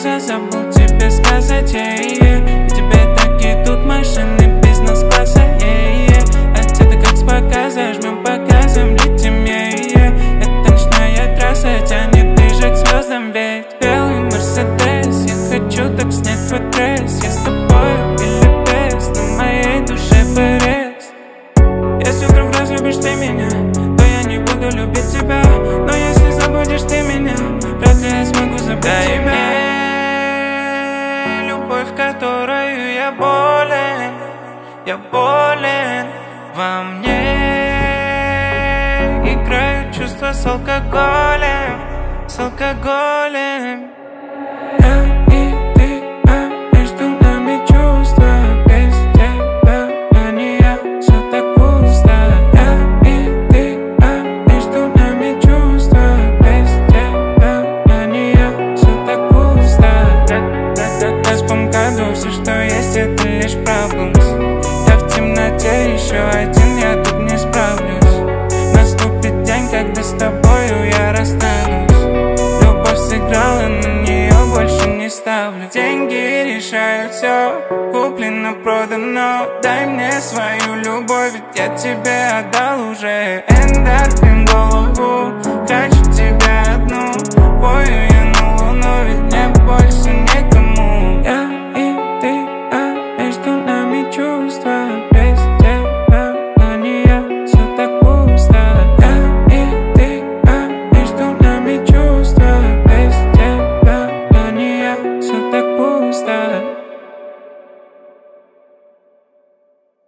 глаза, забыл тебе сказать, и тебе так идут машины бизнес-класса, а ты как с показа, жмем показом, летим, это ночная трасса, тянет ближе к звездам, ведь белый Мерседес, я хочу так снять твой тресс, я с тобою или без, на моей душе порез. Если вдруг разлюбишь ты меня, то я не буду любить тебя, но если забудешь ты меня, вряд ли я смогу забыть тебя. Мне любовь, которую я болен, во мне играют чувства с алкоголем, Я и ты, а между нами чувства, без тебя я не я, все так пусто. Я и ты, а между нами чувства, без тебя я не я, все так пусто. Я вспомню все, что есть, это лишь проблемс. Я в темноте, еще один, я тут не справлюсь. Наступит день, когда с тобою я расстанусь. Любовь сыграла, на нее больше не ставлю. Деньги решают все, куплено, продано. Дай мне свою любовь, ведь я тебе отдал уже. Эндорфин в голову,